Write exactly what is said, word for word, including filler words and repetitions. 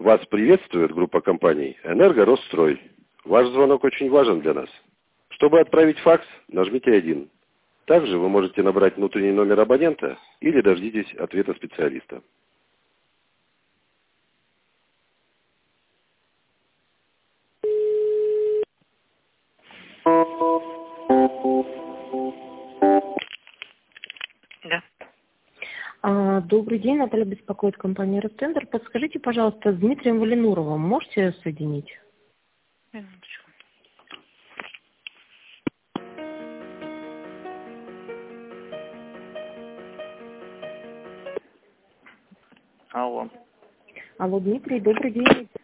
Вас приветствует группа компаний «Энерго-Росстрой». Ваш звонок очень важен для нас. Чтобы отправить факс, нажмите один. Также вы можете набрать внутренний номер абонента или дождитесь ответа специалиста. Да. А, Добрый день, Наталья беспокоит компания «Ростендер». Подскажите, пожалуйста, с Дмитрием Валинуровым можете соединить? Минуточку. Алло. Алло, Дмитрий, добрый день.